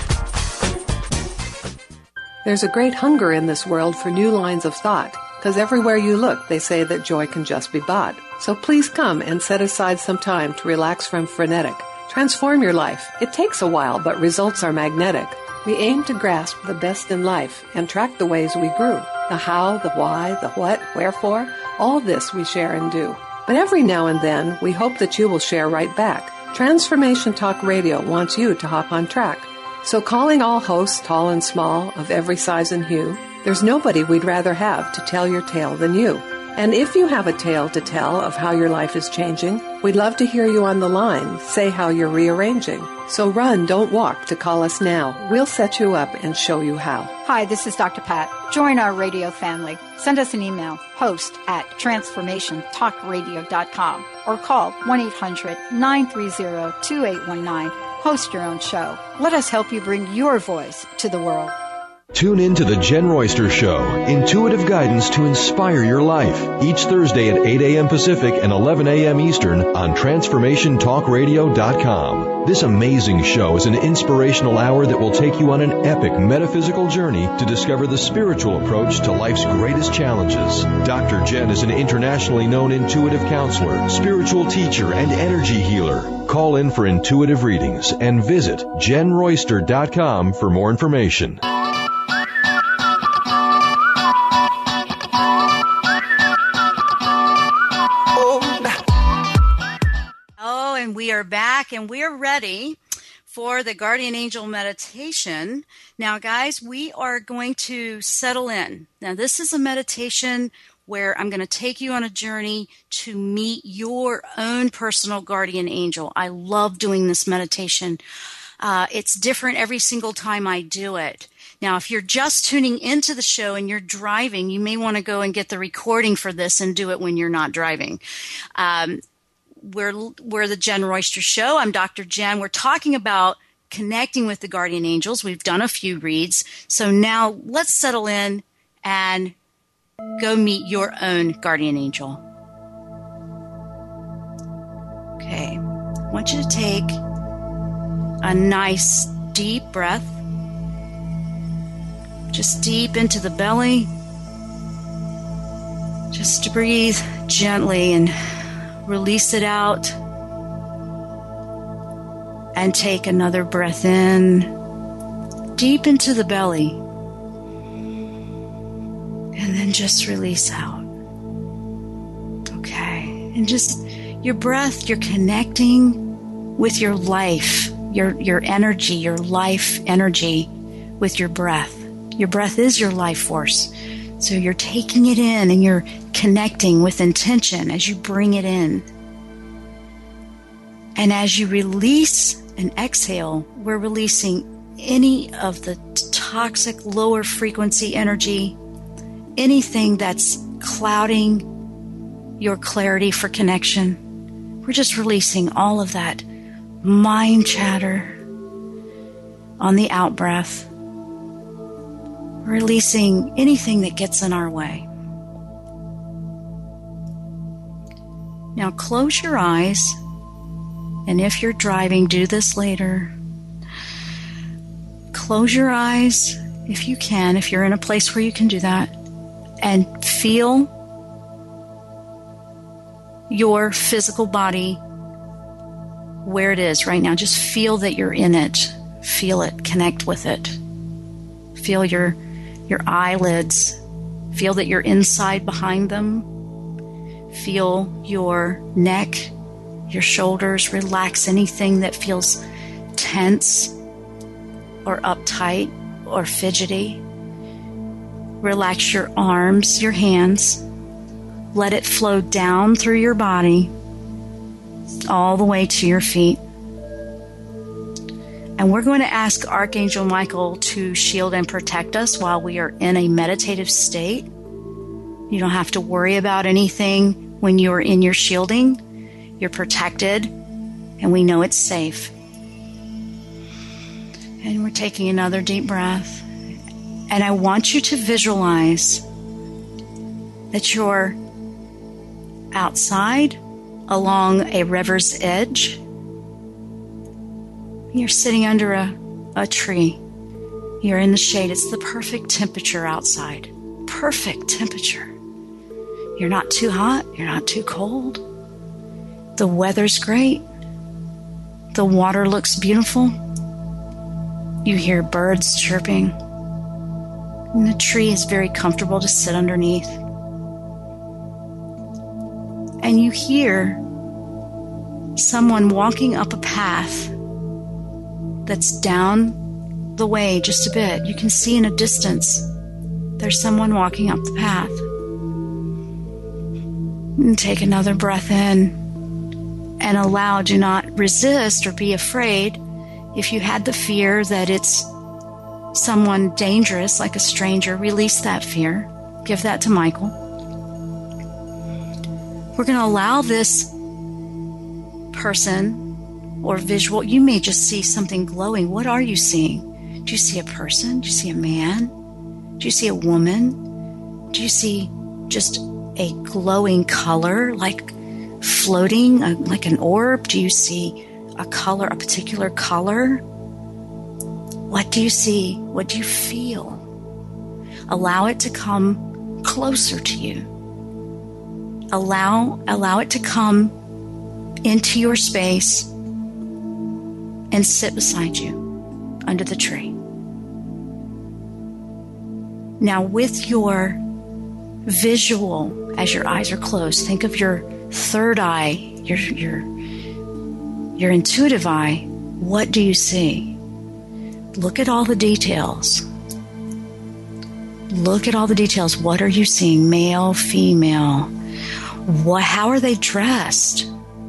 There's a great hunger in this world for new lines of thought, because everywhere you look, they say that joy can just be bought. So please come and set aside some time to relax from frenetic. Transform your life. It takes a while, but results are magnetic. We aim to grasp the best in life and track the ways we grew. The how, the why, the what, wherefore, all this we share and do. But every now and then, we hope that you will share right back. Transformation Talk Radio wants you to hop on track. So calling all hosts, tall and small, of every size and hue, there's nobody we'd rather have to tell your tale than you. And if you have a tale to tell of how your life is changing, we'd love to hear you on the line say how you're rearranging. So run, don't walk to call us now. We'll set you up and show you how. Hi, this is Doctor Pat. Join our radio family. Send us an email, host at transformation talk radio dot com, or call one eight hundred nine three zero two eight one nine. Host your own show. Let us help you bring your voice to the world. Tune in to The Jen Royster Show, intuitive guidance to inspire your life, each Thursday at eight a.m. Pacific and eleven a.m. Eastern on transformation talk radio dot com. This amazing show is an inspirational hour that will take you on an epic metaphysical journey to discover the spiritual approach to life's greatest challenges. Doctor Jen is an internationally known intuitive counselor, spiritual teacher, and energy healer. Call in for intuitive readings and visit jen royster dot com for more information. And we are back and we are ready for the Guardian Angel meditation. Now, guys, we are going to settle in. Now, this is a meditation where I'm going to take you on a journey to meet your own personal guardian angel. I love doing this meditation. Uh, it's different every single time I do it. Now, if you're just tuning into the show and you're driving, you may want to go and get the recording for this and do it when you're not driving. Um, We're, we're the Jen Royster Show. I'm Doctor Jen. We're talking about connecting with the guardian angels. We've done a few reads. So now let's settle in and go meet your own guardian angel. Okay. I want you to take a nice deep breath. Just deep into the belly. Just breathe gently and release it out. And take another breath in, deep into the belly. And then just release out. Okay. And just your breath, you're connecting with your life, your, your energy, your life energy with your breath. Your breath is your life force. So you're taking it in and you're connecting with intention as you bring it in. And as you release and exhale, we're releasing any of the toxic lower frequency energy, anything that's clouding your clarity for connection. We're just releasing all of that mind chatter on the out breath. Releasing anything that gets in our way. Now close your eyes, and if you're driving, do this later. Close your eyes if you can, if you're in a place where you can do that, and feel your physical body where it is right now. Just feel that you're in it. Feel it. Connect with it. Feel your your eyelids. Feel that you're inside behind them. Feel your neck, your shoulders. Relax anything that feels tense or uptight or fidgety. Relax your arms, your hands. Let it flow down through your body all the way to your feet. And we're going to ask Archangel Michael to shield and protect us while we are in a meditative state. You don't have to worry about anything when you are in your shielding. You're protected, and we know it's safe. And we're taking another deep breath. And I want you to visualize that you're outside along a river's edge. You're sitting under a, a tree. You're in the shade. It's the perfect temperature outside. Perfect temperature. You're not too hot. You're not too cold. The weather's great. The water looks beautiful. You hear birds chirping. And the tree is very comfortable to sit underneath. And you hear someone walking up a path that's down the way just a bit. You can see in a distance there's someone walking up the path. And take another breath in and allow. Do not resist or be afraid. If you had the fear that it's someone dangerous, like a stranger, release that fear. Give that to Michael. We're going to allow this person or visual. You may just see something glowing. What are you seeing? Do you see a person? Do you see a man? Do you see a woman? Do you see just a glowing color, like floating, uh, like an orb? Do you see a color, a particular color? What do you see? What do you feel? Allow it to come closer to you. Allow, allow it to come into your space and sit beside you under the tree. Now, with your visual, as your eyes are closed, think of your third eye, your your your intuitive eye. What do you see? Look at all the details. Look at all the details. What are you seeing? Male, female? What? How are they dressed?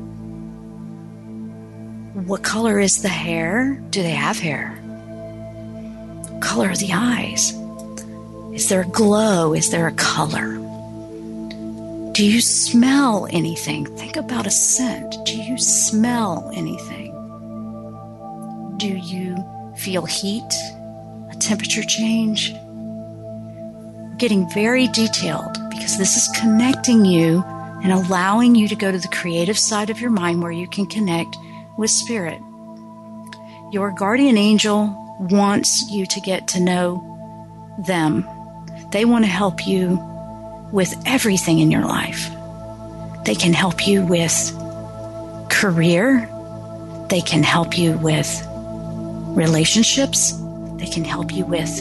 What color is the hair? Do they have hair? What color are the eyes? Is there a glow? Is there a color? Do you smell anything? Think about a scent. Do you smell anything? Do you feel heat? A temperature change? Getting very detailed, because this is connecting you and allowing you to go to the creative side of your mind where you can connect with spirit. Your guardian angel wants you to get to know them. They want to help you with everything in your life. They can help you with career. They can help you with relationships. They can help you with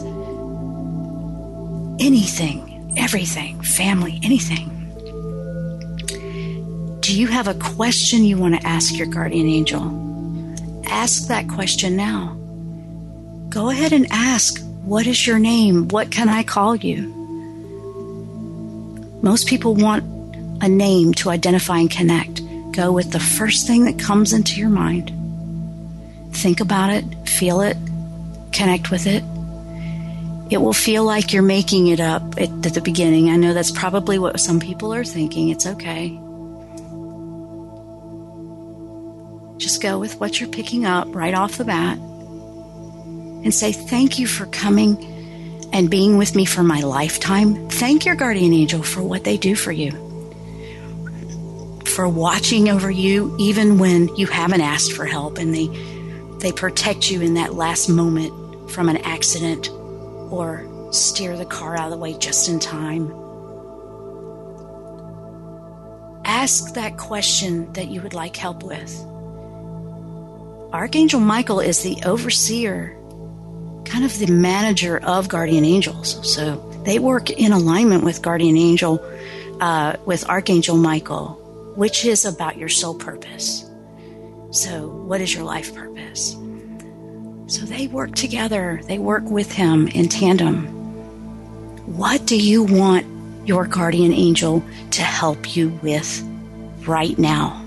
anything, everything, family, anything. Do you have a question you want to ask your guardian angel? Ask that question now. Go ahead and ask, what is your name? What can I call you? Most people want a name to identify and connect. Go with the first thing that comes into your mind. Think about it, feel it, connect with it. It will feel like you're making it up at, at the beginning. I know that's probably what some people are thinking. It's okay. Just go with what you're picking up right off the bat and say, thank you for coming and being with me for my lifetime. Thank your guardian angel for what they do for you, for watching over you even when you haven't asked for help, and they they protect you in that last moment from an accident or steer the car out of the way just in time. Ask that question that you would like help with. Archangel Michael is the overseer, kind of the manager of guardian angels. So they work in alignment with guardian angel, uh, with Archangel Michael, which is about your soul purpose. So what is your life purpose? So they work together. They work with him in tandem. What do you want your guardian angel to help you with right now?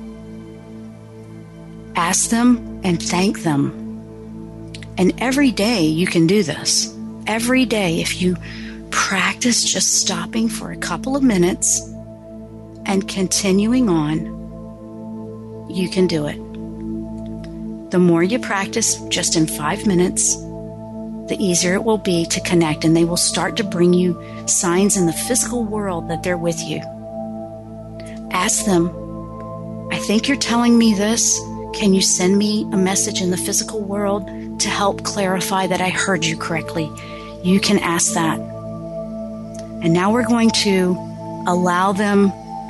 Ask them and thank them. And every day you can do this. Every day, if you practice just stopping for a couple of minutes and continuing on, you can do it. The more you practice just in five minutes, the easier it will be to connect, and they will start to bring you signs in the physical world that they're with you. Ask them, I think you're telling me this. Can you send me a message in the physical world to help clarify that I heard you correctly? You can ask that. And now we're going to allow them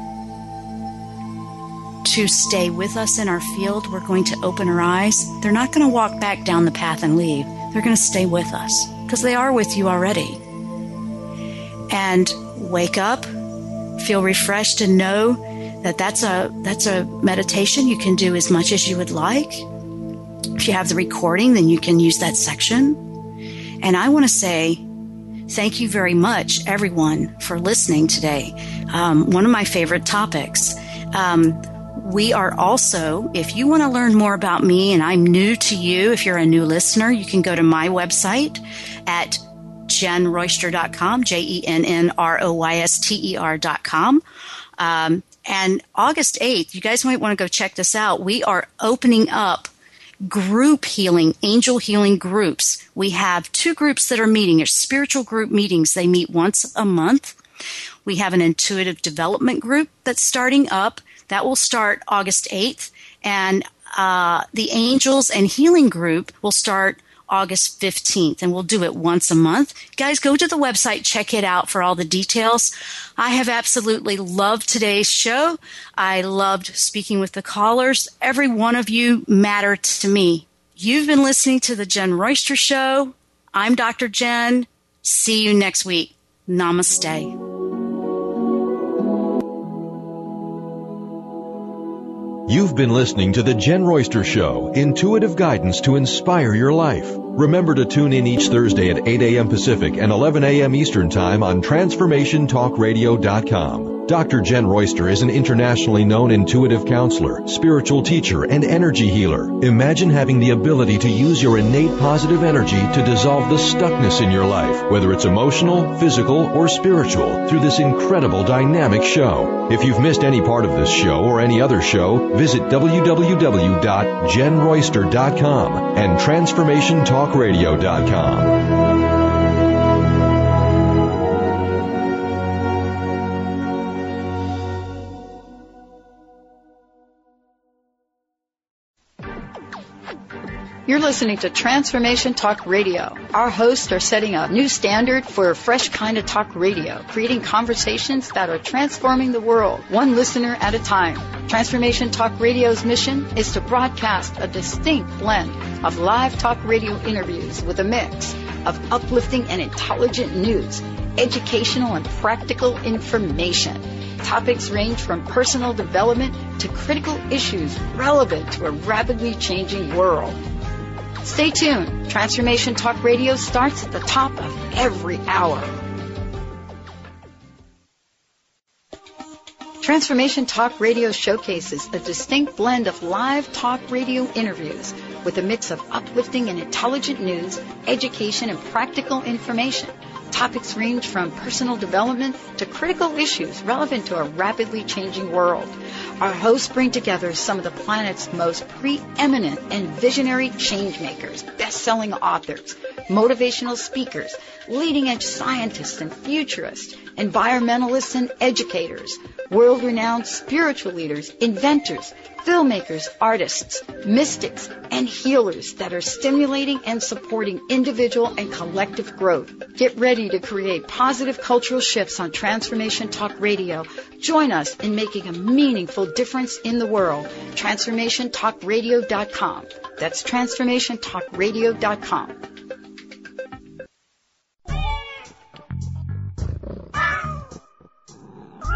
to stay with us in our field. We're going to open our eyes. They're not going to walk back down the path and leave. They're going to stay with us because they are with you already. And wake up, feel refreshed, and know that that's a that's a meditation you can do as much as you would like. If you have the recording, then you can use that section. And I want to say thank you very much, everyone, for listening today. Um, one of my favorite topics. Um, we are also, if you want to learn more about me and I'm new to you, if you're a new listener, you can go to my website at jen royster dot com, J E N N R O Y S T E R dot com. Um, and August eighth, you guys might want to go check this out. We are opening up group healing, angel healing groups. We have two groups that are meeting. It's spiritual group meetings. They meet once a month. We have an intuitive development group that's starting up. That will start August eighth. And uh, the angels and healing group will start August fifteenth, and we'll do it once a month. Guys, go to the website, check it out for all the details. I have absolutely loved today's show. I loved speaking with the callers. Every one of you mattered to me. You've been listening to the Jen Royster Show. I'm Doctor Jen. See you next week. Namaste. You've been listening to The Jen Royster Show, intuitive guidance to inspire your life. Remember to tune in each Thursday at eight a.m. Pacific and eleven a.m. Eastern Time on transformation talk radio dot com. Doctor Jen Royster is an internationally known intuitive counselor, spiritual teacher, and energy healer. Imagine having the ability to use your innate positive energy to dissolve the stuckness in your life, whether it's emotional, physical, or spiritual, through this incredible dynamic show. If you've missed any part of this show or any other show, visit w w w dot jen royster dot com and transformation talk radio dot com. You're listening to Transformation Talk Radio. Our hosts are setting a new standard for a fresh kind of talk radio, creating conversations that are transforming the world, one listener at a time. Transformation Talk Radio's mission is to broadcast a distinct blend of live talk radio interviews with a mix of uplifting and intelligent news, educational and practical information. Topics range from personal development to critical issues relevant to a rapidly changing world. Stay tuned. Transformation Talk Radio starts at the top of every hour. Transformation Talk Radio showcases a distinct blend of live talk radio interviews with a mix of uplifting and intelligent news, education, and practical information. Topics range from personal development to critical issues relevant to a rapidly changing world. Our hosts bring together some of the planet's most preeminent and visionary changemakers, best-selling authors, motivational speakers, leading-edge scientists and futurists, environmentalists and educators, world-renowned spiritual leaders, inventors, filmmakers, artists, mystics, and healers that are stimulating and supporting individual and collective growth. Get ready to create positive cultural shifts on Transformation Talk Radio. Join us in making a meaningful difference in the world. transformation talk radio dot com. That's transformation talk radio dot com.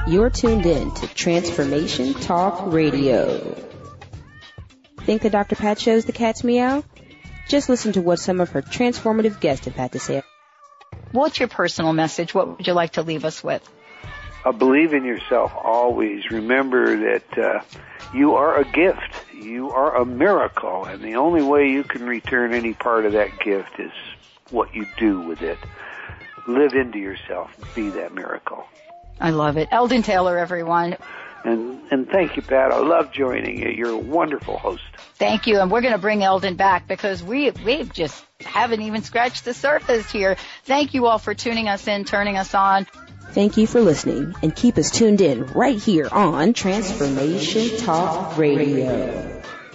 You're tuned in to Transformation Talk Radio. Think the Doctor Pat Show's the cat's meow? Just listen to what some of her transformative guests have had to say. What's your personal message? What would you like to leave us with? Uh, believe in yourself always. Remember that uh, you are a gift. You are a miracle, and the only way you can return any part of that gift is what you do with it. Live into yourself. Be that miracle. I love it. Eldon Taylor, everyone. And and thank you, Pat. I love joining you. You're a wonderful host. Thank you. And we're going to bring Eldon back because we we just haven't even scratched the surface here. Thank you all for tuning us in, turning us on. Thank you for listening, and keep us tuned in right here on Transformation Talk Radio.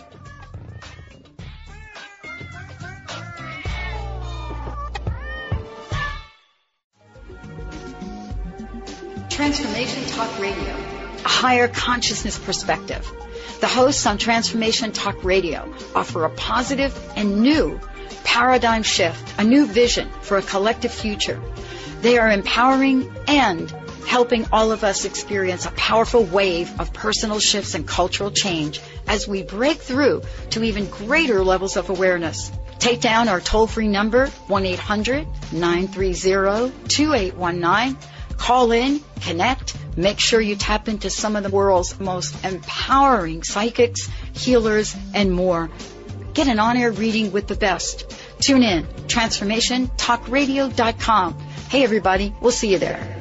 Transformation Talk Radio. A higher consciousness perspective. The hosts on Transformation Talk Radio offer a positive and new paradigm shift, a new vision for a collective future. They are empowering and helping all of us experience a powerful wave of personal shifts and cultural change as we break through to even greater levels of awareness. Take down our toll-free number, one eight hundred nine three zero two eight one nine. Call in, connect, make sure you tap into some of the world's most empowering psychics, healers, and more. Get an on-air reading with the best. Tune in, transformation talk radio dot com. Hey, everybody, we'll see you there.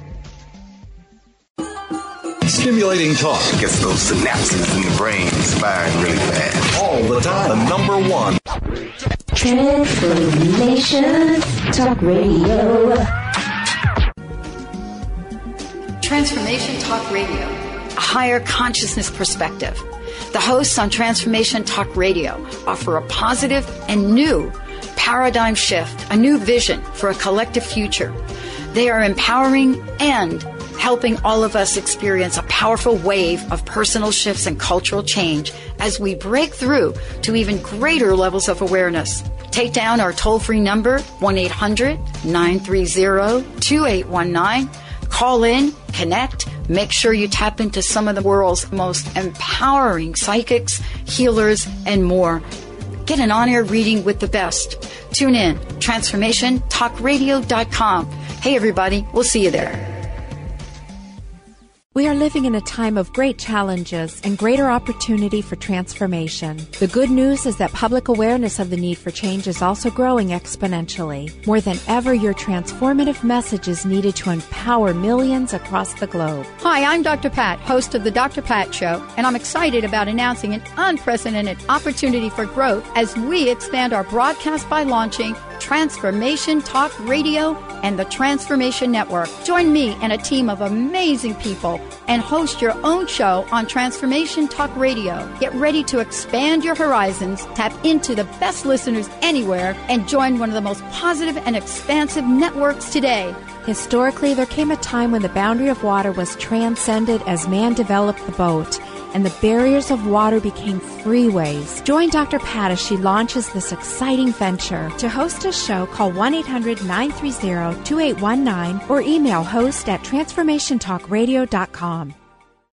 Stimulating talk gets those synapses in the brain firing really fast. All the time. The number one. Transformation Talk Radio. Transformation Talk Radio, a higher consciousness perspective. The hosts on Transformation Talk Radio offer a positive and new paradigm shift, a new vision for a collective future. They are empowering and helping all of us experience a powerful wave of personal shifts and cultural change as we break through to even greater levels of awareness. Take down our toll-free number, one eight hundred nine three zero two eight one nine. Call in, connect, make sure you tap into some of the world's most empowering psychics, healers, and more. Get an on-air reading with the best. Tune in, transformation talk radio dot com. Hey, everybody, we'll see you there. We are living in a time of great challenges and greater opportunity for transformation. The good news is that public awareness of the need for change is also growing exponentially. More than ever, your transformative message is needed to empower millions across the globe. Hi, I'm Doctor Pat, host of The Doctor Pat Show, and I'm excited about announcing an unprecedented opportunity for growth as we expand our broadcast by launching Transformation Talk Radio and the Transformation Network. Join me and a team of amazing people and host your own show on Transformation Talk Radio. Get ready to expand your horizons, tap into the best listeners anywhere, and join one of the most positive and expansive networks today. Historically, there came a time when the boundary of water was transcended as man developed the boat, and the barriers of water became freeways. Join Doctor Pat as she launches this exciting venture. To host a show, call one eight hundred nine three zero two eight one nine or email host at transformation talk radio dot com.